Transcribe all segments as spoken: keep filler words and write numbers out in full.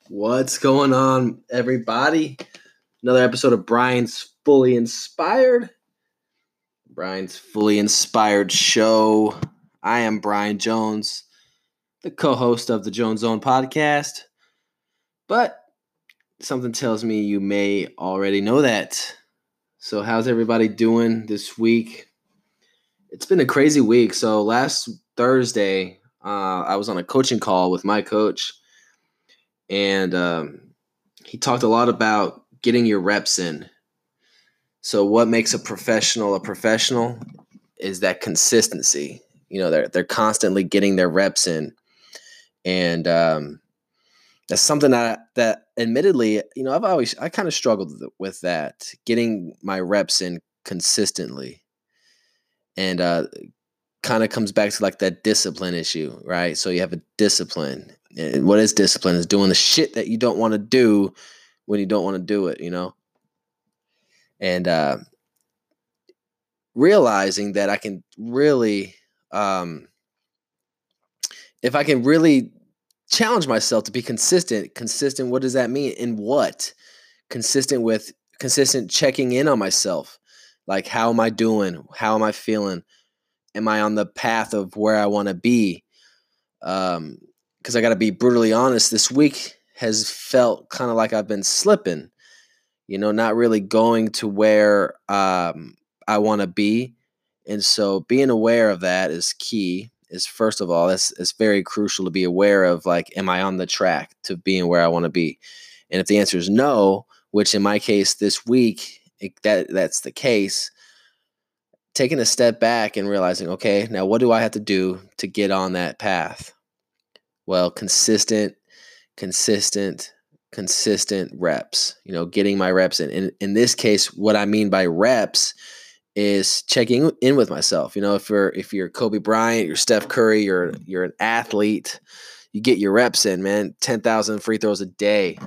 What's going on, everybody? Another episode of Brian's Fully Inspired. Brian's Fully Inspired Show. I am Brian Jones, the co-host of the Jones Zone podcast. But something tells me you may already know that. So how's everybody doing this week? It's been a crazy week. So last Thursday, uh, I was on a coaching call with my coach, and um, he talked a lot about getting your reps in. So what makes a professional a professional is that consistency. You know, they're they're constantly getting their reps in, and um, that's something that that admittedly, you know, I've always I kind of struggled with that, getting my reps in consistently, and uh, kind of comes back to like that discipline issue, right? So you have a discipline, and what is discipline? Is doing the shit that you don't want to do when you don't want to do it, you know, and uh, realizing that I can really, um, if I can really challenge myself to be consistent, consistent, what does that mean? In what? Consistent with, consistent checking in on myself. Like, how am I doing? How am I feeling? Am I on the path of where I want to be? Um, because I got to be brutally honest, this week has felt kind of like I've been slipping, you know, not really going to where um, I want to be. And so being aware of that is key. Is first of all, it's, it's very crucial to be aware of, like, am I on the track to being where I want to be? And if the answer is no, which in my case this week, it, that that's the case, taking a step back and realizing, okay, now what do I have to do to get on that path? Well, consistent, consistent, consistent reps, you know, getting my reps in. In, in this case, what I mean by reps is checking in with myself. You know, if you're if you're Kobe Bryant, you're Steph Curry, you're you're an athlete, you get your reps in, man. ten thousand free throws a day.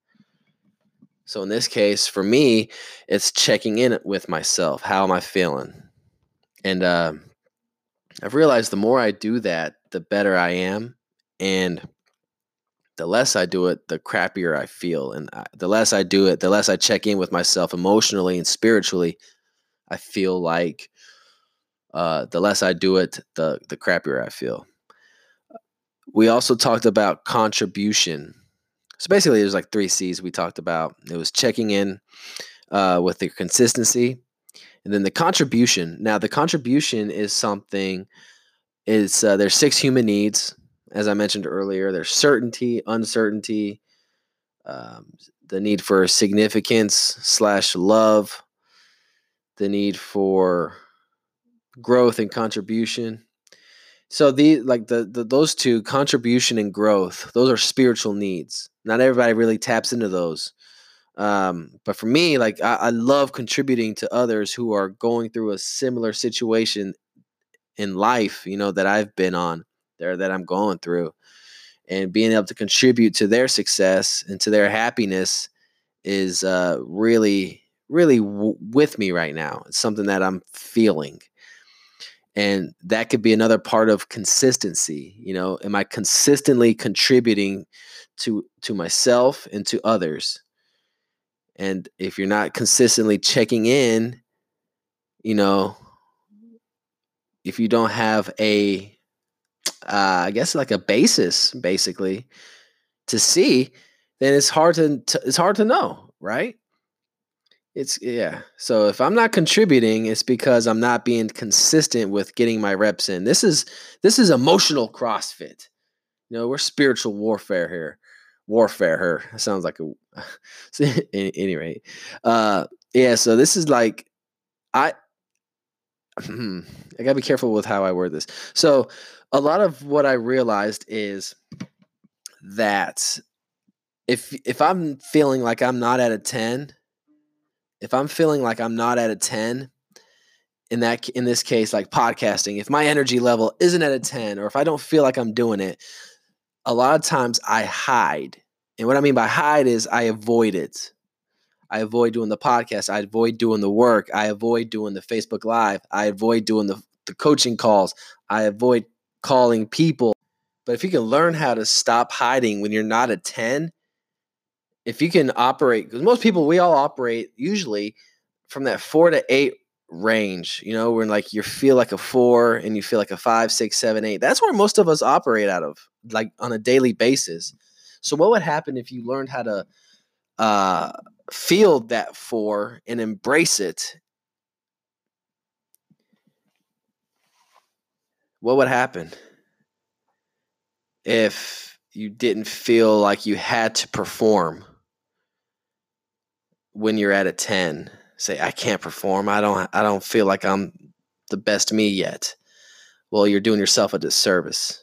So in this case, for me, it's checking in with myself. How am I feeling? And uh, I've realized the more I do that, the better I am, and the less I do it, the crappier I feel. And I, the less I do it, the less I check in with myself emotionally and spiritually. I feel like uh, the less I do it, the the crappier I feel. We also talked about contribution. So basically, there's like three C's we talked about. It was checking in uh, with the consistency, and then the contribution. Now, the contribution is something. Is uh, there's six human needs, as I mentioned earlier. There's certainty, uncertainty, um, the need for significance slash love, the need for growth and contribution. So the like the, the those two, contribution and growth, those are spiritual needs. Not everybody really taps into those. Um, but for me, like I, I love contributing to others who are going through a similar situation in life, you know, that I've been on there, that I'm going through, and being able to contribute to their success and to their happiness is uh, really, really w- with me right now. It's something that I'm feeling. And that could be another part of consistency. You know, am I consistently contributing to to myself and to others? And if you're not consistently checking in, you know, if you don't have a, uh, I guess like a basis, basically, to see, then it's hard to, to it's hard to know, right? It's yeah. So if I'm not contributing, it's because I'm not being consistent with getting my reps in. This is this is emotional CrossFit. You know, we're spiritual warfare here. Warfare here. That sounds like a so, any, any rate. Uh yeah, so this is like I I gotta be careful with how I word this. So a lot of what I realized is that if if I'm feeling like I'm not at a ten, if I'm feeling like I'm not at a ten, in that in this case, like podcasting, if my energy level isn't at a ten, or if I don't feel like I'm doing it, a lot of times I hide. And what I mean by hide is I avoid it. I avoid doing the podcast. I avoid doing the work. I avoid doing the Facebook Live. I avoid doing the, the coaching calls. I avoid calling people. But if you can learn how to stop hiding when you're not a ten, if you can operate, because most people, we all operate usually from that four to eight range, you know, when like you feel like a four and you feel like a five, six, seven, eight. That's where most of us operate out of, like on a daily basis. So what would happen if you learned how to uh, feel that four and embrace it? What would happen if you didn't feel like you had to perform when you're at a ten? Say, I can't perform. I don't I don't feel like I'm the best me yet. Well, you're doing yourself a disservice.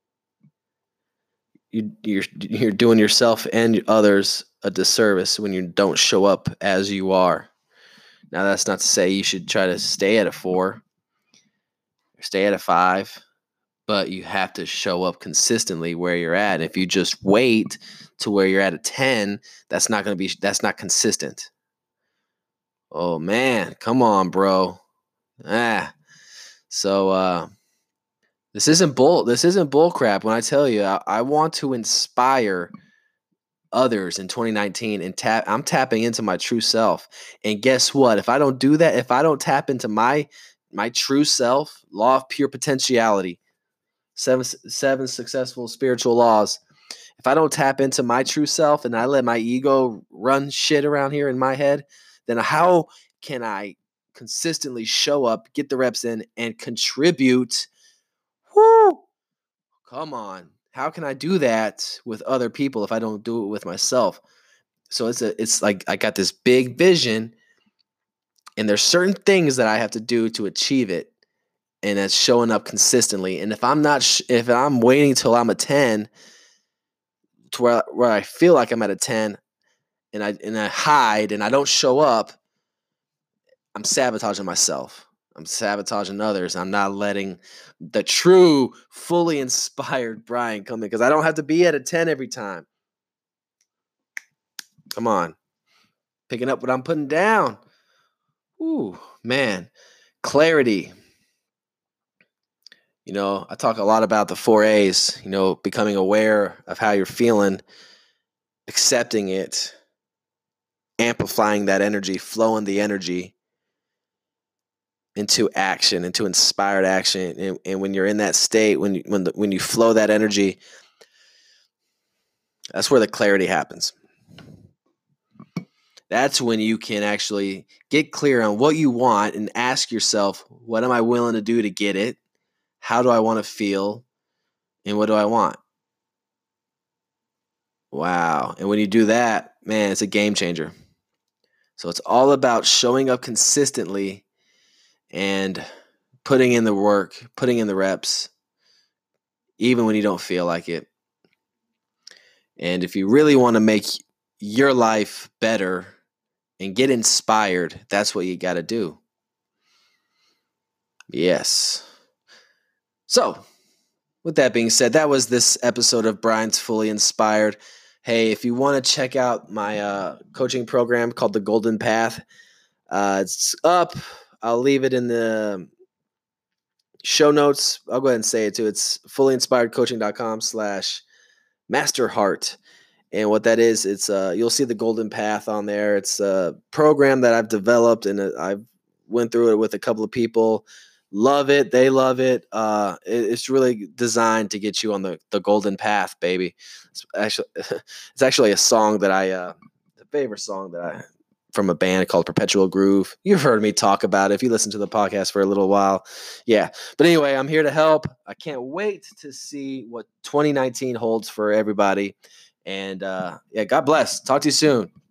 You, you're you're doing yourself and others a disservice when you don't show up as you are. Now, that's not to say you should try to stay at a four or stay at a five, but you have to show up consistently where you're at. If you just wait to where you're at a ten, that's not going to be that's not consistent. Oh man, come on, bro. Ah. So uh this isn't bull this isn't bull crap when I tell you I, I want to inspire others in twenty nineteen, and tap I'm tapping into my true self. And guess what? If I don't do that, if I don't tap into my my true self, law of pure potentiality, seven seven successful spiritual laws. If I don't tap into my true self and I let my ego run shit around here in my head, then how can I consistently show up, get the reps in, and contribute? Whoo! Come on. How can I do that with other people if I don't do it with myself? So it's a it's like I got this big vision, and there's certain things that I have to do to achieve it, and that's showing up consistently. And if I'm not sh- if I'm waiting till I'm a ten to where where I feel like I'm at a ten, and I and I hide and I don't show up, I'm sabotaging myself. I'm sabotaging others. I'm not letting the true, fully inspired Brian come in, because I don't have to be at a ten every time. Come on. Picking up what I'm putting down. Ooh, man. Clarity. You know, I talk a lot about the four A's, you know, becoming aware of how you're feeling, accepting it, amplifying that energy, flowing the energy into action, into inspired action. And, and when you're in that state, when you, when the, when you flow that energy, that's where the clarity happens. That's when you can actually get clear on what you want and ask yourself, what am I willing to do to get it? How do I want to feel? And what do I want? Wow. And when you do that, man, it's a game changer. So it's all about showing up consistently and putting in the work, putting in the reps, even when you don't feel like it. And if you really want to make your life better and get inspired, that's what you got to do. Yes. So, with that being said, that was this episode of Brian's Fully Inspired. Hey, if you want to check out my uh, coaching program called The Golden Path, uh, it's up. I'll leave it in the show notes. I'll go ahead and say it too. It's fullyinspiredcoaching.com slash masterheart. And what that is, it's uh, you'll see the Golden Path on there. It's a program that I've developed, and I've went through it with a couple of people. Love it. They love it. Uh, it. It's really designed to get you on the, the golden path, baby. It's actually, it's actually a song that I, uh, a favorite song that I, from a band called Perpetual Groove. You've heard me talk about it if you listen to the podcast for a little while. Yeah. But anyway, I'm here to help. I can't wait to see what twenty nineteen holds for everybody. And uh, yeah, God bless. Talk to you soon.